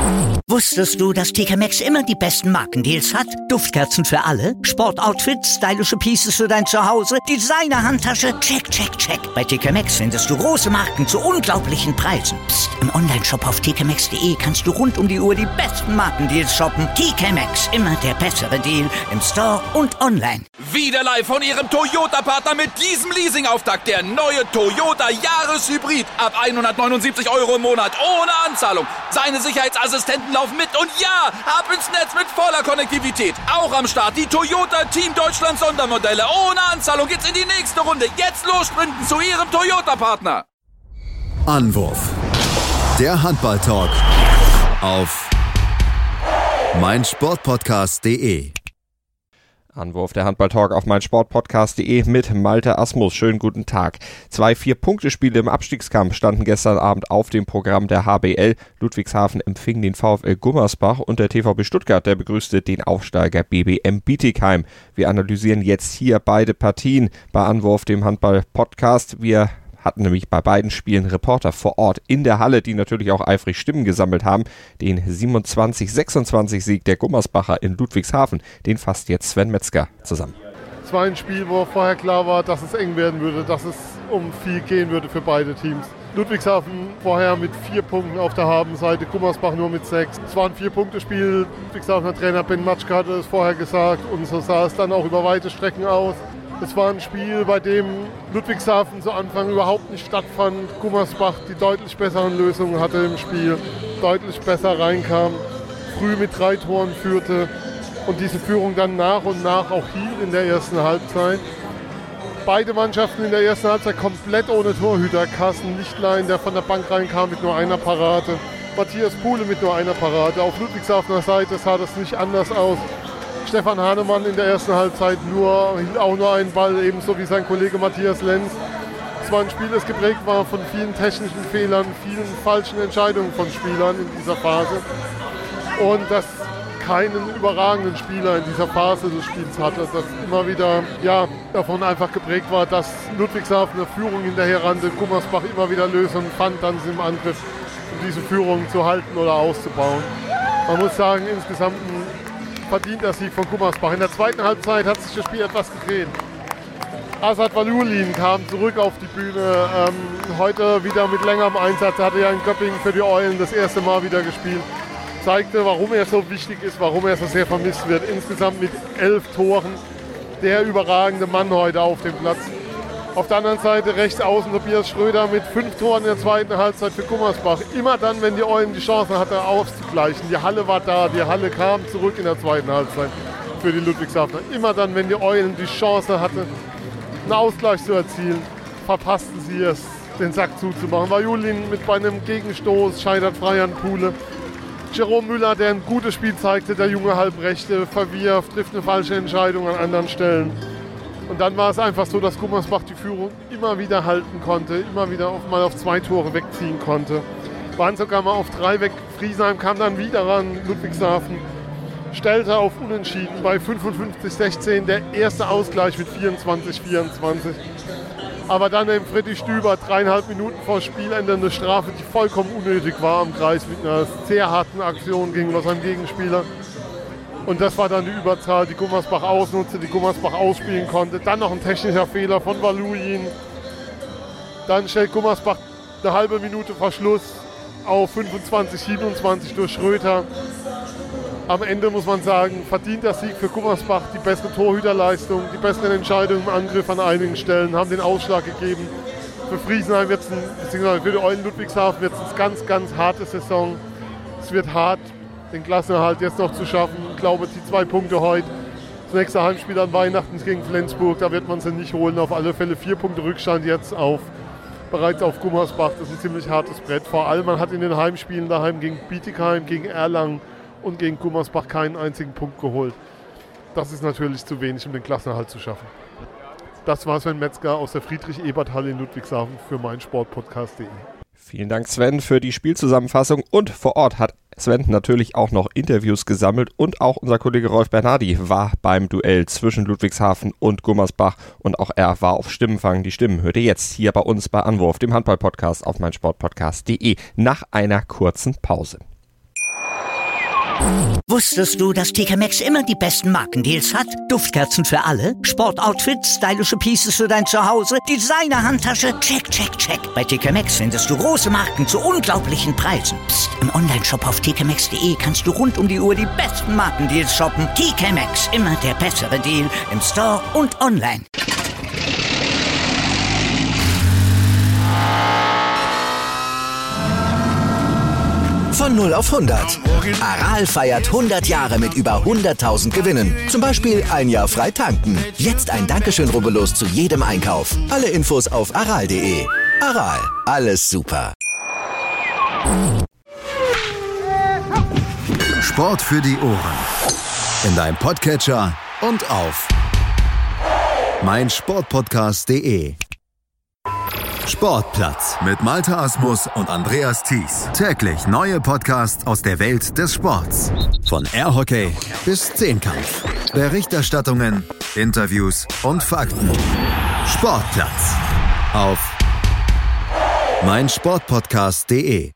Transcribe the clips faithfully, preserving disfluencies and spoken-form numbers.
Wusstest du, dass T K Maxx immer die besten Markendeals hat? Duftkerzen für alle, Sportoutfits, stylische Pieces für dein Zuhause, Designer-Handtasche, check, check, check. Bei T K Maxx findest du große Marken zu unglaublichen Preisen. Psst. Im Onlineshop auf t k maxx punkt d e kannst du rund um die Uhr die besten Markendeals shoppen. T K Maxx, immer der bessere Deal im Store und online. Wieder live von Ihrem Toyota-Partner mit diesem Leasing-Auftakt. Der neue Toyota Jahreshybrid. Ab hundertneunundsiebzig Euro im Monat. Ohne Anzahlung. Seine Sicherheitsassistenten laufen mit. Und ja, ab ins Netz mit voller Konnektivität. Auch am Start die Toyota Team Deutschland Sondermodelle. Ohne Anzahlung geht's in die nächste Runde. Jetzt los sprinten zu Ihrem Toyota-Partner. Anwurf. Der Handball-Talk auf meinsportpodcast punkt de. Anwurf, der Handball-Talk auf meinsportpodcast punkt de mit Malte Asmus. Schönen guten Tag. Zwei Vier-Punkte-Spiele im Abstiegskampf standen gestern Abend auf dem Programm der H B L. Ludwigshafen empfing den VfL Gummersbach und der T V B Stuttgart, der begrüßte den Aufsteiger B B M Bietigheim. Wir analysieren jetzt hier beide Partien bei Anwurf, dem Handball-Podcast. Wir hatten nämlich bei beiden Spielen Reporter vor Ort in der Halle, die natürlich auch eifrig Stimmen gesammelt haben. Den siebenundzwanzig sechsundzwanzig Sieg der Gummersbacher in Ludwigshafen, den fasst jetzt Sven Metzger zusammen. Es war ein Spiel, wo vorher klar war, dass es eng werden würde, dass es um viel gehen würde für beide Teams. Ludwigshafen vorher mit vier Punkten auf der Habenseite, Gummersbach nur mit sechs. Es war ein Vier-Punkte-Spiel. Ludwigshafener Trainer Ben Matschke hatte es vorher gesagt und so sah es dann auch über weite Strecken aus. Es war ein Spiel, bei dem Ludwigshafen zu Anfang überhaupt nicht stattfand. Gummersbach die deutlich besseren Lösungen hatte im Spiel, deutlich besser reinkam, früh mit drei Toren führte und diese Führung dann nach und nach auch hielt in der ersten Halbzeit. Beide Mannschaften in der ersten Halbzeit komplett ohne Torhüter. Carsten Lichtlein, der von der Bank reinkam mit nur einer Parade. Matthias Puhle mit nur einer Parade. Auf Ludwigshafener Seite sah das nicht anders aus. Stefan Hahnemann in der ersten Halbzeit nur, hielt auch nur einen Ball, ebenso wie sein Kollege Matthias Lenz. Es war ein Spiel, das geprägt war von vielen technischen Fehlern, vielen falschen Entscheidungen von Spielern in dieser Phase. Und das keinen überragenden Spieler in dieser Phase des Spiels hatte, das immer wieder ja, davon einfach geprägt war, dass Ludwigshafen eine Führung hinterher rannte, Gummersbach immer wieder Lösungen fand, dann im Angriff, um diese Führung zu halten oder auszubauen. Man muss sagen, insgesamt ein verdienter Sieg von Gummersbach. In der zweiten Halbzeit hat sich das Spiel etwas gedreht. Asad Valulin kam zurück auf die Bühne, ähm, heute wieder mit längerem Einsatz, er hatte ja in Göppingen für die Eulen das erste Mal wieder gespielt. Zeigte, warum er so wichtig ist, warum er so sehr vermisst wird. Insgesamt mit elf Toren der überragende Mann heute auf dem Platz. Auf der anderen Seite rechts außen Tobias Schröder mit fünf Toren in der zweiten Halbzeit für Gummersbach. Immer dann, wenn die Eulen die Chance hatte, auszugleichen. Die Halle war da, die Halle kam zurück in der zweiten Halbzeit für die Ludwigshafener. Immer dann, wenn die Eulen die Chance hatte, einen Ausgleich zu erzielen, verpassten sie es, den Sack zuzumachen. Vajulin mit bei einem Gegenstoß scheitert frei an Puhle. Jerome Müller, der ein gutes Spiel zeigte, der junge Halbrechte, verwirft, trifft eine falsche Entscheidung an anderen Stellen. Und dann war es einfach so, dass Gummersbach die Führung immer wieder halten konnte, immer wieder auf, mal auf zwei Tore wegziehen konnte. Waren sogar mal auf drei weg. Friesheim kam dann wieder ran, Ludwigshafen stellte auf Unentschieden bei fünfundfünfzig sechzehn, der erste Ausgleich mit vierundzwanzig vierundzwanzig. Aber dann eben Freddy Stüber, dreieinhalb Minuten vor Spielende, eine Strafe, die vollkommen unnötig war am Kreis mit einer sehr harten Aktion gegenüber seinem Gegenspieler. Und das war dann die Überzahl, die Gummersbach ausnutzte, die Gummersbach ausspielen konnte. Dann noch ein technischer Fehler von Valulin. Dann stellt Gummersbach eine halbe Minute vor Schluss auf fünfundzwanzig siebenundzwanzig durch Schröter. Am Ende muss man sagen, verdient der Sieg für Gummersbach, die bessere Torhüterleistung, die besseren Entscheidungen im Angriff an einigen Stellen haben den Ausschlag gegeben. Für Friesenheim wird es, beziehungsweise für die Eulen Ludwigshafen wird es eine ganz, ganz harte Saison. Es wird hart, den Klassenerhalt jetzt noch zu schaffen. Ich glaube, die zwei Punkte heute, das nächste Heimspiel an Weihnachten gegen Flensburg, da wird man sie nicht holen. Auf alle Fälle vier Punkte Rückstand jetzt auf, bereits auf Gummersbach. Das ist ein ziemlich hartes Brett. Vor allem, man hat in den Heimspielen daheim gegen Bietigheim, gegen Erlangen und gegen Gummersbach keinen einzigen Punkt geholt. Das ist natürlich zu wenig, um den Klassenerhalt zu schaffen. Das war Sven Metzger aus der Friedrich-Ebert-Halle in Ludwigshafen für meinsportpodcast punkt de. Vielen Dank, Sven, für die Spielzusammenfassung. Und vor Ort hat Sven natürlich auch noch Interviews gesammelt. Und auch unser Kollege Rolf Bernardi war beim Duell zwischen Ludwigshafen und Gummersbach. Und auch er war auf Stimmenfang. Die Stimmen hört ihr jetzt hier bei uns bei Anwurf, dem Handball-Podcast auf meinsportpodcast punkt de nach einer kurzen Pause. Wusstest du, dass T K Maxx immer die besten Markendeals hat? Duftkerzen für alle, Sportoutfits, stylische Pieces für dein Zuhause, Designer-Handtasche, check, check, check. Bei T K Maxx findest du große Marken zu unglaublichen Preisen. Psst. Im Onlineshop auf t k maxx punkt d e kannst du rund um die Uhr die besten Markendeals shoppen. T K Maxx, immer der bessere Deal im Store und online. Von null auf hundert. Aral feiert hundert Jahre mit über hunderttausend Gewinnen. Zum Beispiel ein Jahr frei tanken. Jetzt ein Dankeschön, rubbellos zu jedem Einkauf. Alle Infos auf aral punkt de. Aral, alles super. Sport für die Ohren. In deinem Podcatcher und auf mein Sportpodcast punkt de. Sportplatz mit Malte Asmus und Andreas Thies. Täglich neue Podcasts aus der Welt des Sports. Von Airhockey bis Zehnkampf. Berichterstattungen, Interviews und Fakten. Sportplatz auf mein Sportpodcast punkt de.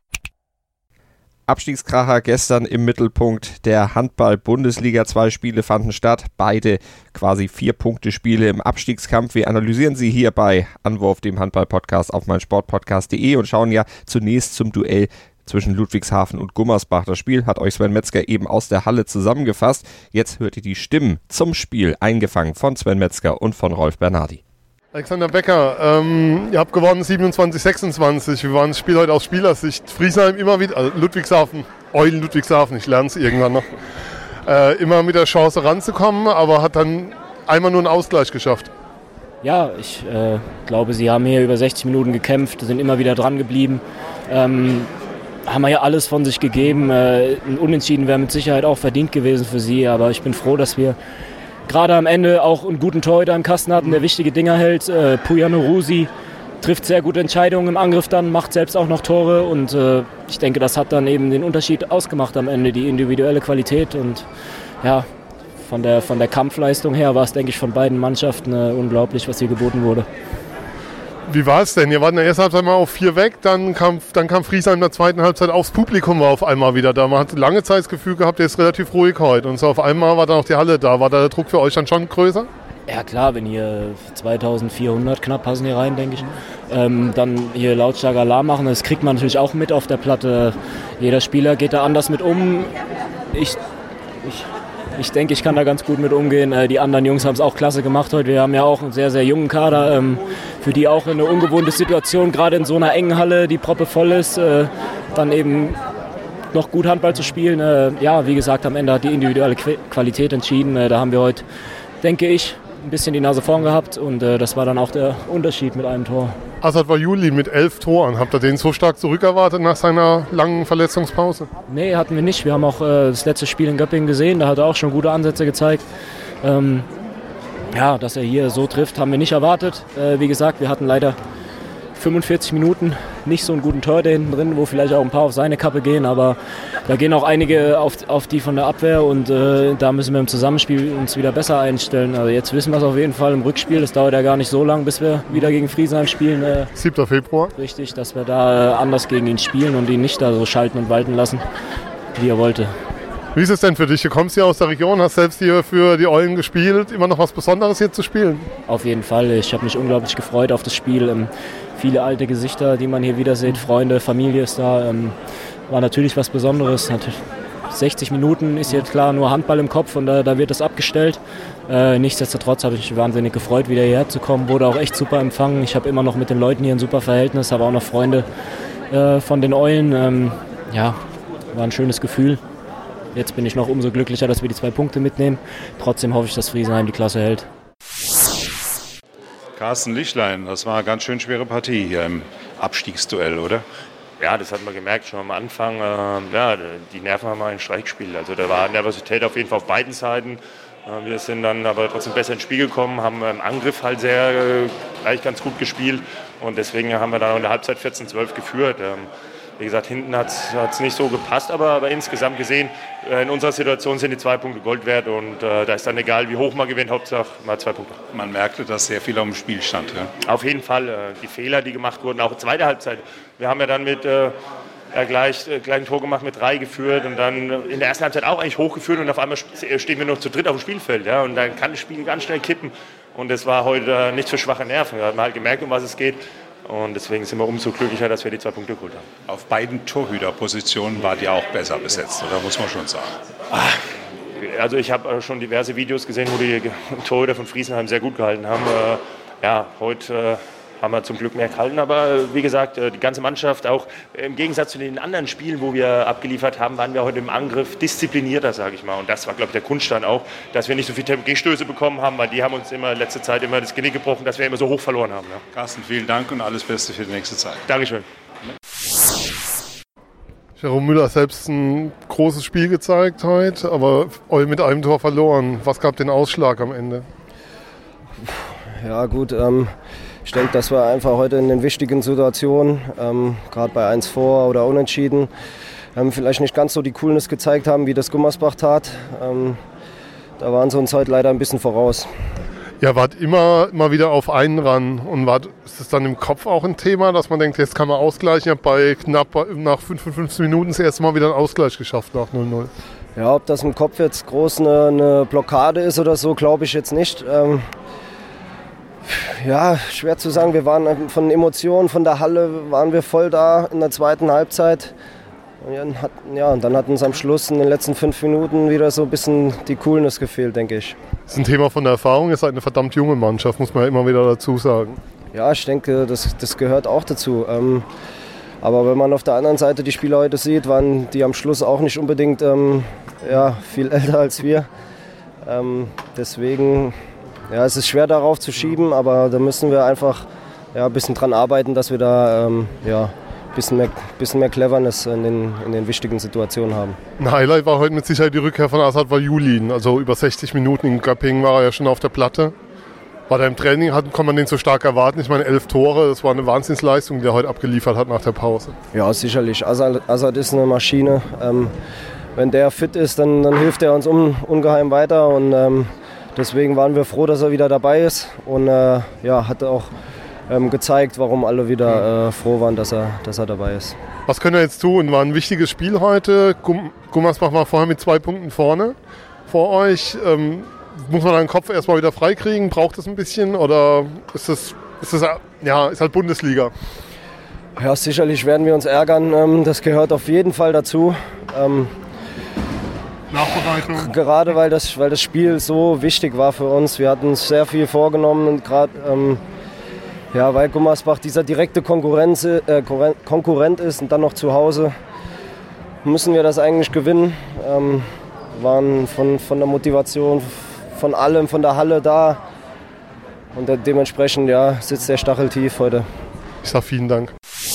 Abstiegskracher gestern im Mittelpunkt der Handball-Bundesliga. Zwei Spiele fanden statt, beide quasi Vier-Punkte-Spiele im Abstiegskampf. Wir analysieren sie hier bei Anwurf, dem Handball-Podcast auf mein Sportpodcast punkt de und schauen ja zunächst zum Duell zwischen Ludwigshafen und Gummersbach. Das Spiel hat euch Sven Metzger eben aus der Halle zusammengefasst. Jetzt hört ihr die Stimmen zum Spiel, eingefangen von Sven Metzger und von Rolf Bernardi. Alexander Becker, ähm, ihr habt gewonnen siebenundzwanzig sechsundzwanzig. Wie war das Spiel heute aus Spielersicht? Friesheim immer wieder, also Ludwigshafen, Eulen Ludwigshafen, ich lerne es irgendwann noch, äh, immer mit der Chance ranzukommen, aber hat dann einmal nur einen Ausgleich geschafft. Ja, ich äh, glaube, sie haben hier über sechzig Minuten gekämpft, sind immer wieder dran geblieben, ähm, haben ja alles von sich gegeben. Äh, ein Unentschieden wäre mit Sicherheit auch verdient gewesen für sie, aber ich bin froh, dass wir gerade am Ende auch einen guten Torhüter im Kasten hatten, der wichtige Dinger hält. Äh, Pujano Rusi trifft sehr gute Entscheidungen im Angriff dann, macht selbst auch noch Tore und äh, ich denke, das hat dann eben den Unterschied ausgemacht am Ende, die individuelle Qualität und ja, von der, von der Kampfleistung her war es, denke ich, von beiden Mannschaften äh, unglaublich, was hier geboten wurde. Wie war es denn? Ihr wart in der ersten Halbzeit mal auf vier weg, dann kam, dann kam Friesheim in der zweiten Halbzeit aufs Publikum, war auf einmal wieder da. Man hat lange Zeit das Gefühl gehabt, der ist relativ ruhig heute. Und so auf einmal war dann auch die Halle da. War da der Druck für euch dann schon größer? Ja klar, wenn hier zweitausendvierhundert knapp passen hier rein, denke ich, ähm, dann hier lautstark Alarm machen, das kriegt man natürlich auch mit auf der Platte. Jeder Spieler geht da anders mit um. Ich, ich, ich denke, ich kann da ganz gut mit umgehen. Äh, die anderen Jungs haben es auch klasse gemacht heute. Wir haben ja auch einen sehr, sehr jungen Kader, ähm, für die auch eine ungewohnte Situation, gerade in so einer engen Halle, die proppe voll ist, äh, dann eben noch gut Handball zu spielen. Äh, ja, wie gesagt, am Ende hat die individuelle Qualität entschieden. Äh, da haben wir heute, denke ich, ein bisschen die Nase vorn gehabt und äh, das war dann auch der Unterschied mit einem Tor. Asad Wajuli mit elf Toren. Habt ihr den so stark zurückerwartet nach seiner langen Verletzungspause? Nee, hatten wir nicht. Wir haben auch äh, das letzte Spiel in Göppingen gesehen. Da hat er auch schon gute Ansätze gezeigt. Ähm, ja, dass er hier so trifft, haben wir nicht erwartet. Äh, wie gesagt, wir hatten leider fünfundvierzig Minuten nicht so einen guten Torhüter hinten drin, wo vielleicht auch ein paar auf seine Kappe gehen, aber da gehen auch einige auf, auf die von der Abwehr und äh, da müssen wir im Zusammenspiel uns wieder besser einstellen. Also jetzt wissen wir es auf jeden Fall im Rückspiel, das dauert ja gar nicht so lang, bis wir wieder gegen Friesheim spielen. Äh, siebter Februar. Richtig, dass wir da äh, anders gegen ihn spielen und ihn nicht da so schalten und walten lassen, wie er wollte. Wie ist es denn für dich? Du kommst hier aus der Region, hast selbst hier für die Eulen gespielt. Immer noch was Besonderes hier zu spielen? Auf jeden Fall. Ich habe mich unglaublich gefreut auf das Spiel. Ähm, viele alte Gesichter, die man hier wieder sieht. Freunde, Familie ist da. Ähm, war natürlich was Besonderes. sechzig Minuten ist jetzt klar nur Handball im Kopf und da, da wird das abgestellt. Äh, nichtsdestotrotz habe ich mich wahnsinnig gefreut, wieder hierher zu kommen. Wurde auch echt super empfangen. Ich habe immer noch mit den Leuten hier ein super Verhältnis, habe auch noch Freunde äh, von den Eulen. Ähm, ja, war ein schönes Gefühl. Jetzt bin ich noch umso glücklicher, dass wir die zwei Punkte mitnehmen. Trotzdem hoffe ich, dass Friesenheim die Klasse hält. Carsten Lichtlein, das war eine ganz schön schwere Partie hier im Abstiegsduell, oder? Ja, das hat man gemerkt schon am Anfang. Äh, ja, die Nerven haben mal ein Streich gespielt. Also da war Nervosität auf jeden Fall auf beiden Seiten. Äh, wir sind dann aber trotzdem besser ins Spiel gekommen, haben im Angriff halt sehr äh, gleich ganz gut gespielt. Und deswegen haben wir dann in der Halbzeit vierzehn zwölf geführt. Ähm, Wie gesagt, hinten hat es nicht so gepasst, aber, aber insgesamt gesehen, äh, in unserer Situation sind die zwei Punkte Gold wert und äh, da ist dann egal, wie hoch man gewinnt, Hauptsache mal zwei Punkte. Man merkte, dass sehr viel auf dem Spiel stand. Ja? Auf jeden Fall, äh, die Fehler, die gemacht wurden, auch zweite Halbzeit. Wir haben ja dann mit, äh, ja, gleich, äh, gleich ein Tor gemacht, mit drei geführt und dann in der ersten Halbzeit auch eigentlich hochgeführt und auf einmal stehen wir noch zu dritt auf dem Spielfeld. Ja, und dann kann das Spiel ganz schnell kippen. Und das war heute äh, nicht für schwache Nerven. Da hat man halt gemerkt, um was es geht. Und deswegen sind wir umso glücklicher, dass wir die zwei Punkte geholt haben. Auf beiden Torhüterpositionen wart ihr auch besser besetzt, oder muss man schon sagen? Also ich habe schon diverse Videos gesehen, wo die Torhüter von Friesenheim sehr gut gehalten haben. Ja, heute haben wir zum Glück mehr gehalten, aber wie gesagt, die ganze Mannschaft, auch im Gegensatz zu den anderen Spielen, wo wir abgeliefert haben, waren wir heute im Angriff disziplinierter, sage ich mal. Und das war, glaube ich, der Kunststand auch, dass wir nicht so viele Tempo-G-Stöße bekommen haben, weil die haben uns immer in letzter Zeit immer das Genick gebrochen, dass wir immer so hoch verloren haben. Ja. Carsten, vielen Dank und alles Beste für die nächste Zeit. Dankeschön. Jerome Müller hat selbst ein großes Spiel gezeigt heute, aber mit einem Tor verloren. Was gab den Ausschlag am Ende? Ja gut, ähm, ich denke, dass wir einfach heute in den wichtigen Situationen, ähm, gerade bei eins vor oder unentschieden, ähm, vielleicht nicht ganz so die Coolness gezeigt haben, wie das Gummersbach tat. Ähm, da waren sie uns heute leider ein bisschen voraus. Ja, wart immer mal wieder auf einen ran und wart, ist das dann im Kopf auch ein Thema, dass man denkt, jetzt kann man ausgleichen? Ich habe bei knapp nach fünfundfünfzig Minuten das erste Mal wieder einen Ausgleich geschafft nach null null. Ja, ob das im Kopf jetzt groß eine, eine Blockade ist oder so, glaube ich jetzt nicht. Ähm, Ja, schwer zu sagen. Wir waren von Emotionen, von der Halle waren wir voll da in der zweiten Halbzeit. Und dann hat, ja, und dann hat uns am Schluss in den letzten fünf Minuten wieder so ein bisschen die Coolness gefehlt, denke ich. Das ist ein Thema von der Erfahrung. Ihr seid eine verdammt junge Mannschaft, muss man ja immer wieder dazu sagen. Ja, ich denke, das, das gehört auch dazu. Ähm, aber wenn man auf der anderen Seite die Spieler heute sieht, waren die am Schluss auch nicht unbedingt ähm, ja, viel älter als wir. Ähm, deswegen... Ja, es ist schwer darauf zu schieben, aber da müssen wir einfach ja, ein bisschen dran arbeiten, dass wir da ähm, ja, ein bisschen mehr, bisschen mehr Cleverness in den, in den wichtigen Situationen haben. Ein Highlight war heute mit Sicherheit die Rückkehr von Asad Valjulin. Also über sechzig Minuten in Göppingen war er ja schon auf der Platte. War da im Training, hat, kann man den so stark erwarten. Ich meine, elf Tore, das war eine Wahnsinnsleistung, die er heute abgeliefert hat nach der Pause. Ja, sicherlich. Asad, Asad ist eine Maschine. Ähm, wenn der fit ist, dann, dann hilft er uns un, ungeheim weiter. Und, ähm, Deswegen waren wir froh, dass er wieder dabei ist und äh, ja, hat auch ähm, gezeigt, warum alle wieder äh, froh waren, dass er, dass er dabei ist. Was können wir jetzt tun? War ein wichtiges Spiel heute. Gum- Gummersbach war vorher mit zwei Punkten vorne vor euch. Ähm, muss man den Kopf erstmal wieder freikriegen? Braucht es ein bisschen oder ist das, ist das ja, ist halt Bundesliga? Ja, sicherlich werden wir uns ärgern. Ähm, das gehört auf jeden Fall dazu. Ähm, Nachbereitung. Gerade weil das, weil das Spiel so wichtig war für uns. Wir hatten uns sehr viel vorgenommen und gerade ähm, ja, weil Gummersbach dieser direkte Konkurrenz, äh, Konkurrent ist und dann noch zu Hause, müssen wir das eigentlich gewinnen. Ähm, waren von, von der Motivation, von allem, von der Halle da und dementsprechend ja, sitzt der Stachel tief heute. Ich sage vielen Dank.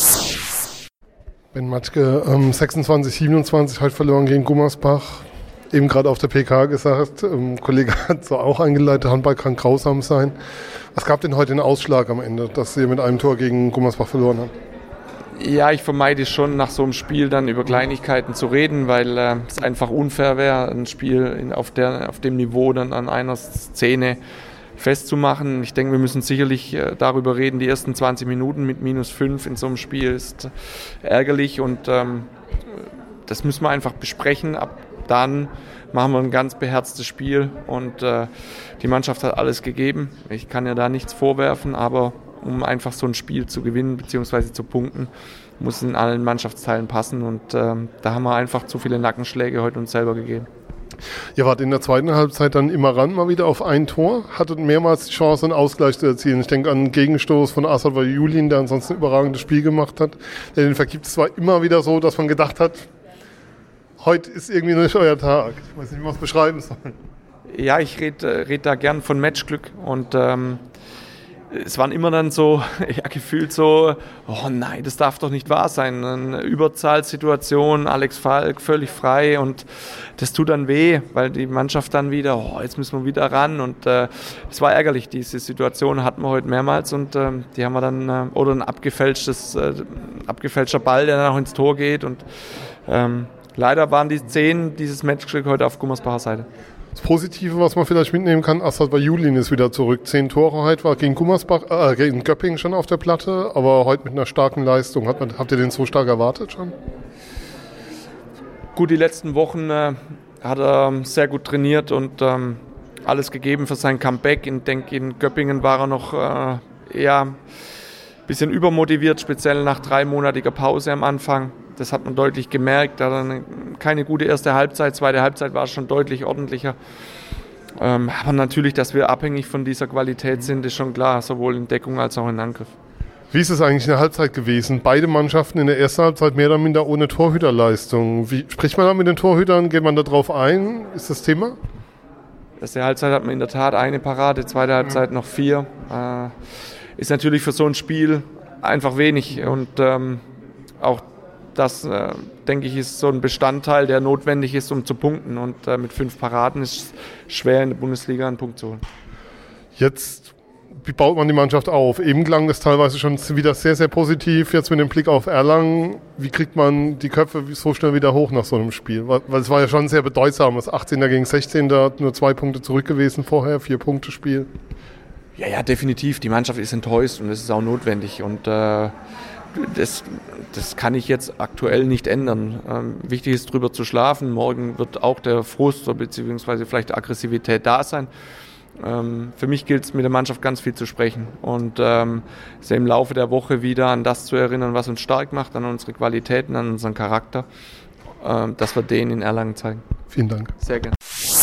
Ben Matschke, ähm, sechsundzwanzig siebenundzwanzig heute verloren gegen Gummersbach. Eben gerade auf der P K gesagt, ähm, Kollege hat so auch eingeleitet, Handball kann grausam sein. Was gab denn heute den Ausschlag am Ende, dass ihr mit einem Tor gegen Gummersbach verloren habt? Ja, ich vermeide schon nach so einem Spiel dann über Kleinigkeiten zu reden, weil äh, es einfach unfair wäre, ein Spiel in, auf, der, auf dem Niveau dann an einer Szene festzumachen. Ich denke, wir müssen sicherlich äh, darüber reden. Die ersten zwanzig Minuten mit minus fünf in so einem Spiel ist ärgerlich und ähm, das müssen wir einfach besprechen. Ab dann machen wir ein ganz beherztes Spiel und äh, die Mannschaft hat alles gegeben. Ich kann ja da nichts vorwerfen, aber um einfach so ein Spiel zu gewinnen bzw. zu punkten, muss in allen Mannschaftsteilen passen und äh, da haben wir einfach zu viele Nackenschläge heute uns selber gegeben. Ihr wart in der zweiten Halbzeit dann immer ran, mal wieder auf ein Tor, hattet mehrmals die Chance, einen Ausgleich zu erzielen. Ich denke an einen Gegenstoß von Asad Valjulin, der ansonsten ein überragendes Spiel gemacht hat. Den vergibt es zwar immer wieder so, dass man gedacht hat, heute ist irgendwie nicht euer Tag. Ich weiß nicht, wie man es beschreiben soll. Ja, ich rede red da gern von Matchglück und ähm, es waren immer dann so, ja, gefühlt so, oh nein, das darf doch nicht wahr sein. Eine Überzahlsituation, Alex Falk völlig frei und das tut dann weh, weil die Mannschaft dann wieder, oh, jetzt müssen wir wieder ran und äh, es war ärgerlich, diese Situation hatten wir heute mehrmals und äh, die haben wir dann, äh, oder ein abgefälschtes, äh, abgefälschter Ball, der dann auch ins Tor geht und ähm, leider waren die Szenen dieses Matchglück heute auf Gummersbacher Seite. Das Positive, was man vielleicht mitnehmen kann, Assad Bayulin ist wieder zurück. Zehn Tore heute, war gegen Gummersbach, äh, gegen Göppingen schon auf der Platte, aber heute mit einer starken Leistung. Hat man, habt ihr den so stark erwartet schon? Gut, die letzten Wochen äh, hat er ähm, sehr gut trainiert und ähm, alles gegeben für sein Comeback. Ich denke, in Göppingen war er noch äh, eher ein bisschen übermotiviert, speziell nach dreimonatiger Pause am Anfang. Das hat man deutlich gemerkt. Da hat er eine, keine gute erste Halbzeit, zweite Halbzeit war es schon deutlich ordentlicher. Ähm, aber natürlich, dass wir abhängig von dieser Qualität sind, ist schon klar, sowohl in Deckung als auch in Angriff. Wie ist es eigentlich in der Halbzeit gewesen? Beide Mannschaften in der ersten Halbzeit mehr oder minder ohne Torhüterleistung. Wie spricht man da mit den Torhütern? Geht man da drauf ein? Ist das Thema? Erste Halbzeit hat man in der Tat eine Parade, zweite Halbzeit noch vier. Äh, ist natürlich für so ein Spiel einfach wenig. Und ähm, auch das, äh, denke ich, ist so ein Bestandteil, der notwendig ist, um zu punkten. Und äh, mit fünf Paraden ist es schwer, in der Bundesliga einen Punkt zu holen. Jetzt, wie baut man die Mannschaft auf? Eben klang das teilweise schon wieder sehr, sehr positiv. Jetzt mit dem Blick auf Erlangen, wie kriegt man die Köpfe so schnell wieder hoch nach so einem Spiel? Weil, weil es war ja schon sehr bedeutsam. Das achtzehnter gegen sechzehnter, nur zwei Punkte zurück gewesen vorher, vier Punkte Spiel. Ja, ja, definitiv. Die Mannschaft ist enttäuscht und das ist auch notwendig. Und äh, das, das kann ich jetzt aktuell nicht ändern. Ähm, wichtig ist, drüber zu schlafen. Morgen wird auch der Frust bzw. vielleicht Aggressivität da sein. Ähm, für mich gilt es, mit der Mannschaft ganz viel zu sprechen und ähm, sie im Laufe der Woche wieder an das zu erinnern, was uns stark macht, an unsere Qualitäten, an unseren Charakter, ähm, dass wir den in Erlangen zeigen. Vielen Dank. Sehr gerne.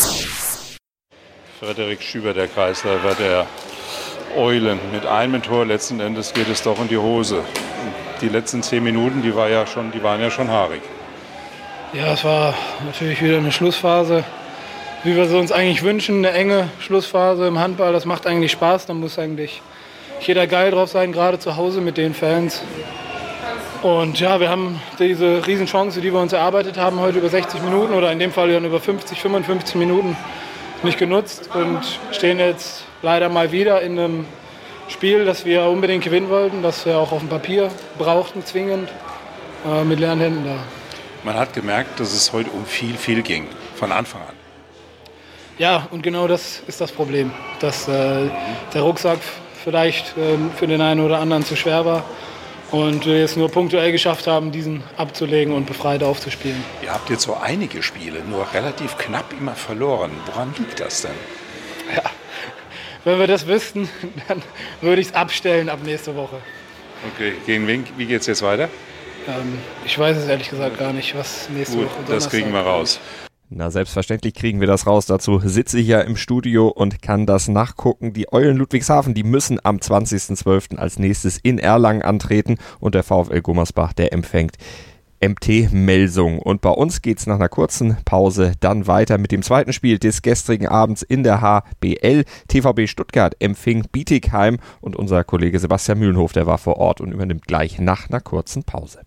Frederik Schüber, der Kreisläufer der Eulen. Mit einem Tor letzten Endes geht es doch in die Hose. Die letzten zehn Minuten, die, war ja schon, die waren ja schon haarig. Ja, es war natürlich wieder eine Schlussphase, wie wir sie uns eigentlich wünschen, eine enge Schlussphase im Handball. Das macht eigentlich Spaß, da muss eigentlich jeder geil drauf sein, gerade zu Hause mit den Fans. Und ja, wir haben diese Riesenchance, die wir uns erarbeitet haben, heute über sechzig Minuten oder in dem Fall dann über fünfzig, fünfundfünfzig Minuten nicht genutzt und stehen jetzt leider mal wieder in einem Spiel, das wir unbedingt gewinnen wollten, das wir auch auf dem Papier brauchten, zwingend, äh, mit leeren Händen da. Man hat gemerkt, dass es heute um viel, viel ging, von Anfang an. Ja, und genau das ist das Problem, dass äh, der Rucksack vielleicht äh, für den einen oder anderen zu schwer war und wir es nur punktuell geschafft haben, diesen abzulegen und befreit aufzuspielen. Ihr habt jetzt so einige Spiele, nur relativ knapp immer verloren. Woran liegt das denn? Ja, wenn wir das wüssten, dann würde ich es abstellen ab nächste Woche. Okay, gegen wen, wie geht es jetzt weiter? Ähm, ich weiß es ehrlich gesagt gar nicht, was nächste Gut, Woche das Donnerstag kriegen wir raus. Na, selbstverständlich kriegen wir das raus. Dazu sitze ich ja im Studio und kann das nachgucken. Die Eulen Ludwigshafen, die müssen am zwanzigsten zwölften als nächstes in Erlangen antreten und der VfL Gummersbach, der empfängt M T Melsung. Und bei uns geht's nach einer kurzen Pause dann weiter mit dem zweiten Spiel des gestrigen Abends in der H B L. T V B Stuttgart empfing Bietigheim und unser Kollege Sebastian Mühlenhof, der war vor Ort und übernimmt gleich nach einer kurzen Pause.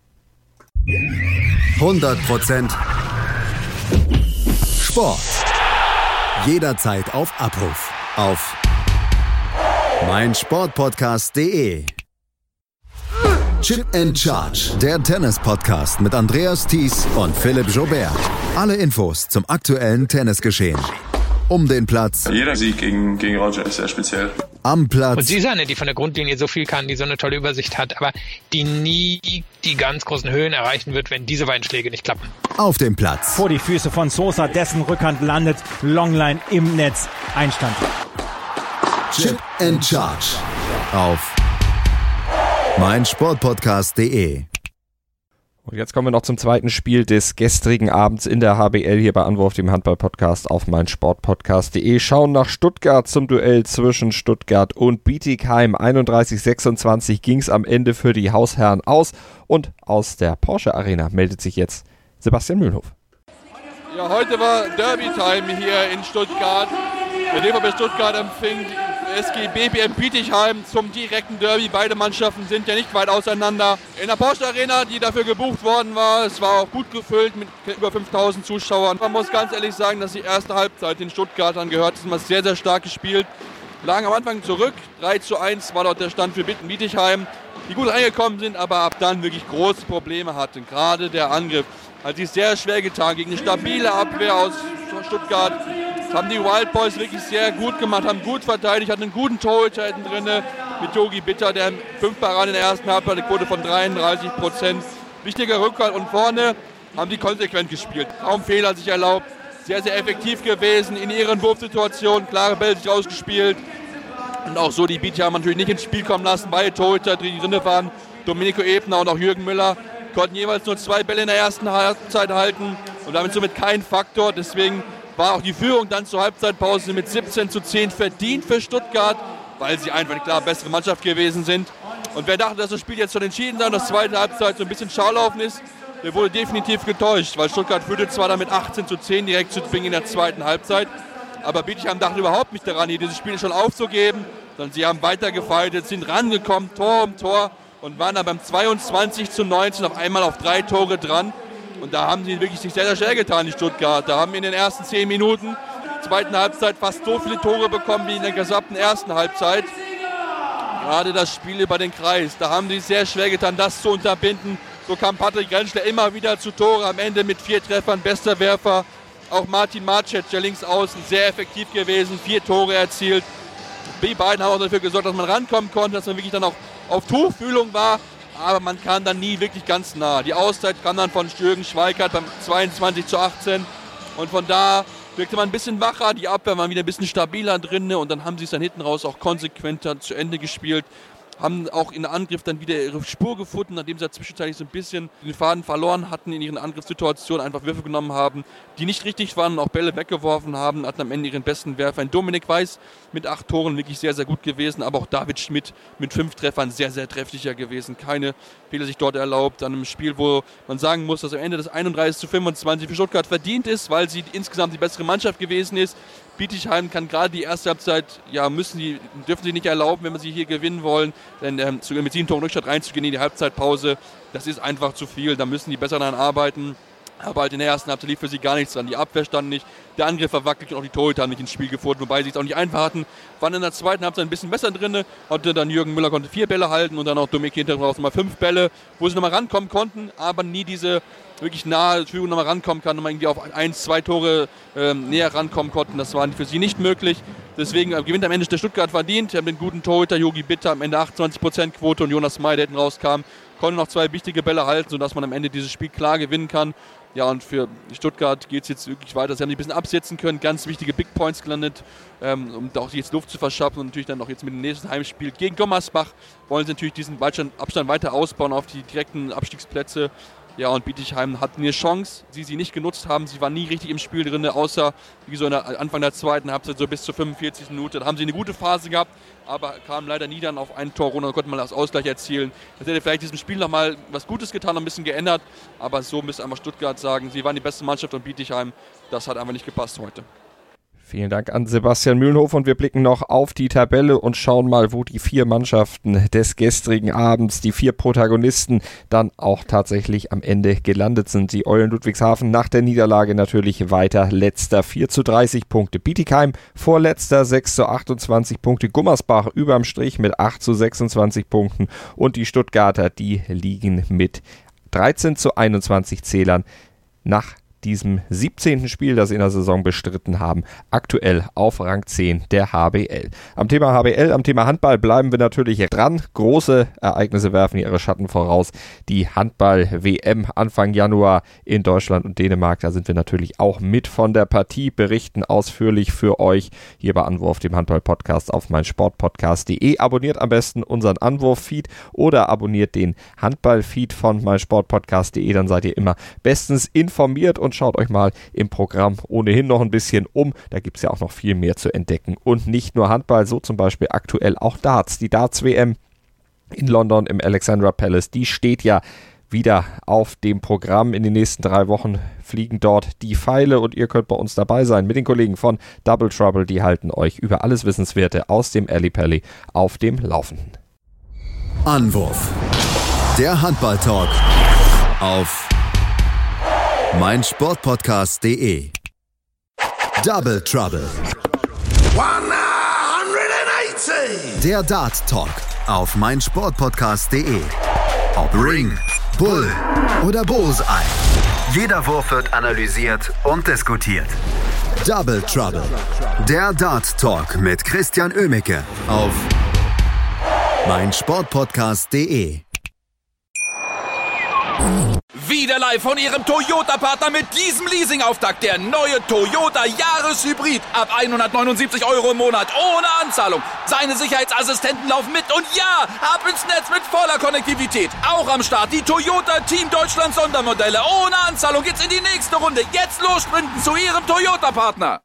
hundert Prozent Sport. Jederzeit auf Abruf. Auf meinsportpodcast punkt de. Chip and Charge, der Tennis-Podcast mit Andreas Thies und Philipp Joubert. Alle Infos zum aktuellen Tennisgeschehen. Um den Platz. Jeder Sieg gegen, gegen Roger ist sehr speziell. Am Platz. Und Susanne, die von der Grundlinie so viel kann, die so eine tolle Übersicht hat, aber die nie die ganz großen Höhen erreichen wird, wenn diese beiden Schläge nicht klappen. Auf dem Platz. Vor die Füße von Sosa, dessen Rückhand landet, Longline im Netz, Einstand. Chip and Charge auf meinsportpodcast punkt de. Und jetzt kommen wir noch zum zweiten Spiel des gestrigen Abends in der H B L hier bei Anwurf, dem Handball-Podcast auf meinsportpodcast punkt de. Schauen nach Stuttgart zum Duell zwischen Stuttgart und Bietigheim. einunddreißig sechsundzwanzig ging es am Ende für die Hausherren aus. Und aus der Porsche Arena meldet sich jetzt Sebastian Mühlenhof. Ja, heute war Derby-Time hier in Stuttgart. Der D V B Stuttgart empfing S G B B M Bietigheim zum direkten Derby. Beide Mannschaften sind ja nicht weit auseinander. In der Porsche Arena, die dafür gebucht worden war, es war auch gut gefüllt mit über fünftausend Zuschauern. Man muss ganz ehrlich sagen, dass die erste Halbzeit den Stuttgartern gehört. Es ist sehr, sehr stark gespielt. Lagen am Anfang zurück. drei zu eins war dort der Stand für Bietigheim, die gut reingekommen sind, aber ab dann wirklich große Probleme hatten. Gerade der Angriff hat sich sehr schwer getan gegen eine stabile Abwehr aus Stuttgart. haben die Wild Boys wirklich sehr gut gemacht, haben gut verteidigt, hatten einen guten Torhüter hinten drin mit Yogi Bitter, der fünf Paraden in der ersten Halbzeit, eine Quote von dreiunddreißig Prozent. Wichtiger Rückhalt und vorne haben die konsequent gespielt. Kaum Fehler sich erlaubt, sehr, sehr effektiv gewesen in ihren Wurfsituationen, klare Bälle sich ausgespielt. Und auch so die Bietigheim natürlich nicht ins Spiel kommen lassen. Beide Torhüter, die drin waren, Domenico Ebner und auch Jürgen Müller, konnten jeweils nur zwei Bälle in der ersten Halbzeit halten und damit somit kein Faktor. Deswegen war auch die Führung dann zur Halbzeitpause mit siebzehn zu zehn verdient für Stuttgart, weil sie einfach eine klar bessere Mannschaft gewesen sind. Und wer dachte, dass das Spiel jetzt schon entschieden sei und das zweite Halbzeit so ein bisschen Schaulaufen ist, der wurde definitiv getäuscht, weil Stuttgart führte zwar damit achtzehn zu zehn direkt zu Beginn in der zweiten Halbzeit, aber Bietigheim dachte überhaupt nicht daran, hier dieses Spiel schon aufzugeben, sondern sie haben weiter gefeitet, sind rangekommen, Tor um Tor und waren dann beim zweiundzwanzig zu neunzehn auf einmal auf drei Tore dran. Und da haben sie wirklich sich sehr, sehr schwer getan, die Stuttgart. Da haben wir in den ersten zehn Minuten der zweiten Halbzeit fast so viele Tore bekommen wie in der gesamten ersten Halbzeit. Gerade das Spiel über den Kreis, da haben sie sehr schwer getan, das zu unterbinden. So kam Patrick Rentschler immer wieder zu Tore, am Ende mit vier Treffern, bester Werfer. Auch Martin Marcec, der links außen, sehr effektiv gewesen, vier Tore erzielt. Die beiden haben auch dafür gesorgt, dass man rankommen konnte, dass man wirklich dann auch auf Tuchfühlung war. Aber man kam dann nie wirklich ganz nah. Die Auszeit kam dann von Jürgen Schweikart beim zweiundzwanzig zu achtzehn. Und von da wirkte man ein bisschen wacher, die Abwehr war wieder ein bisschen stabiler drin. Und dann haben sie es dann hinten raus auch konsequenter zu Ende gespielt. Haben auch in der Angriff dann wieder ihre Spur gefunden, nachdem sie zwischenzeitlich so ein bisschen den Faden verloren hatten in ihren Angriffssituationen, einfach Würfe genommen haben, die nicht richtig waren und auch Bälle weggeworfen haben, hatten am Ende ihren besten Werfer. Ein Dominik Weiß mit acht Toren wirklich sehr, sehr gut gewesen, aber auch David Schmidt mit fünf Treffern sehr, sehr trefflicher gewesen. Keine Fehler sich dort erlaubt, an einem Spiel, wo man sagen muss, dass am Ende das einunddreißig zu fünfundzwanzig für Stuttgart verdient ist, weil sie insgesamt die bessere Mannschaft gewesen ist. Bietigheim kann gerade die erste Halbzeit, ja, müssen die, dürfen sie nicht erlauben, wenn wir sie hier gewinnen wollen, denn ähm, mit sieben Toren Rückstand reinzugehen in die Halbzeitpause, das ist einfach zu viel, da müssen die besser daran arbeiten. Aber halt in der ersten Halbzeit lief für sie gar nichts dran. Die Abwehr stand nicht, der Angriff war wackelig und auch die Torhüter haben nicht ins Spiel gefunden, wobei sie es auch nicht einfach hatten. Waren in der zweiten Halbzeit ein bisschen besser drin, hatte dann Jürgen Müller konnte vier Bälle halten und dann auch Dominik hinterher raus nochmal fünf Bälle, wo sie nochmal rankommen konnten, aber nie diese wirklich nahe Führung nochmal rankommen kann, nochmal irgendwie auf eins, zwei Tore ähm, näher rankommen konnten. Das war für sie nicht möglich. Deswegen äh, gewinnt am Ende der Stuttgart verdient. Sie haben den guten Torhüter Yogi Bitter am Ende achtundzwanzig Prozent Quote und Jonas May, der hinten rauskam, konnte noch zwei wichtige Bälle halten, sodass man am Ende dieses Spiel klar gewinnen kann. Ja, und für Stuttgart geht es jetzt wirklich weiter. Sie haben sich ein bisschen absetzen können, ganz wichtige Big Points gelandet, ähm, um auch jetzt Luft zu verschaffen. Und natürlich dann auch jetzt mit dem nächsten Heimspiel gegen Gummersbach wollen sie natürlich diesen Abstand weiter ausbauen auf die direkten Abstiegsplätze. Ja, und Bietigheim hat eine Chance, die sie nicht genutzt haben. Sie waren nie richtig im Spiel drin, außer wie so in der Anfang der zweiten Halbzeit, so bis zur fünfundvierzigsten Minute. Da haben sie eine gute Phase gehabt, aber kamen leider nie dann auf ein Tor runter und konnten mal das Ausgleich erzielen. Das hätte vielleicht diesem Spiel nochmal was Gutes getan, noch ein bisschen geändert. Aber so müsste einfach Stuttgart sagen, sie waren die beste Mannschaft und Bietigheim, das hat einfach nicht gepasst heute. Vielen Dank an Sebastian Mühlenhof und wir blicken noch auf die Tabelle und schauen mal, wo die vier Mannschaften des gestrigen Abends, die vier Protagonisten, dann auch tatsächlich am Ende gelandet sind. Die Eulen Ludwigshafen nach der Niederlage natürlich weiter letzter, vier zu dreißig Punkte. Bietigheim vorletzter, sechs zu achtundzwanzig Punkte. Gummersbach überm Strich mit acht zu sechsundzwanzig Punkten und die Stuttgarter, die liegen mit dreizehn zu einundzwanzig Zählern nach diesem siebzehnten Spiel, das sie in der Saison bestritten haben, aktuell auf Rang zehn der H B L. Am Thema H B L, am Thema Handball bleiben wir natürlich dran. Große Ereignisse werfen ihre Schatten voraus. Die Handball-W M Anfang Januar in Deutschland und Dänemark, da sind wir natürlich auch mit von der Partie, berichten ausführlich für euch hier bei Anwurf, dem Handball-Podcast auf meinsportpodcast punkt de. Abonniert am besten unseren Anwurf-Feed oder abonniert den Handball-Feed von meinsportpodcast punkt de, dann seid ihr immer bestens informiert und schaut euch mal im Programm ohnehin noch ein bisschen um. Da gibt es ja auch noch viel mehr zu entdecken. Und nicht nur Handball, so zum Beispiel aktuell auch Darts. Die Darts-W M in London im Alexandra Palace, die steht ja wieder auf dem Programm. In den nächsten drei Wochen fliegen dort die Pfeile und ihr könnt bei uns dabei sein mit den Kollegen von Double Trouble. Die halten euch über alles Wissenswerte aus dem Alley Pally auf dem Laufenden. Anwurf. Der Handball-Talk auf meinsportpodcast punkt de. Double Trouble. hundertachtzig. Der Dart Talk auf meinsportpodcast punkt de. Ob Ring, Bull oder Bullseye. Jeder Wurf wird analysiert und diskutiert. Double Trouble. Der Dart Talk mit Christian Oemicke auf meinsportpodcast punkt de. Wieder live von Ihrem Toyota-Partner mit diesem Leasing-Auftakt. Der neue Toyota Jahreshybrid. Ab hundertneunundsiebzig Euro im Monat. Ohne Anzahlung. Seine Sicherheitsassistenten laufen mit. Und ja, ab ins Netz mit voller Konnektivität. Auch am Start die Toyota Team Deutschland Sondermodelle. Ohne Anzahlung geht's in die nächste Runde. Jetzt los sprinten zu Ihrem Toyota-Partner.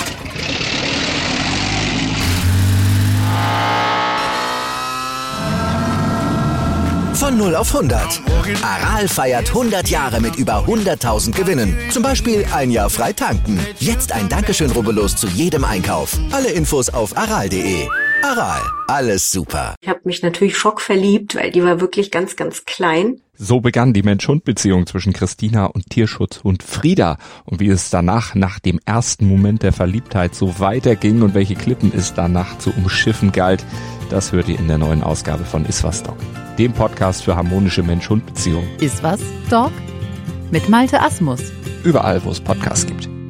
Von null auf hundert. Aral feiert hundert Jahre mit über hunderttausend Gewinnen. Zum Beispiel ein Jahr frei tanken. Jetzt ein Dankeschön, rubbellos zu jedem Einkauf. Alle Infos auf aral punkt de. Aral, alles super. Ich habe mich natürlich schockverliebt, weil die war wirklich ganz, ganz klein. So begann die Mensch-Hund-Beziehung zwischen Christina und Tierschutzhund Frieda. Und wie es danach, nach dem ersten Moment der Verliebtheit, so weiterging und welche Klippen es danach zu umschiffen galt, das hört ihr in der neuen Ausgabe von Iswas Dog, dem Podcast für harmonische Mensch-Hund-Beziehungen. Iswas Dog mit Malte Asmus. Überall, wo es Podcasts gibt.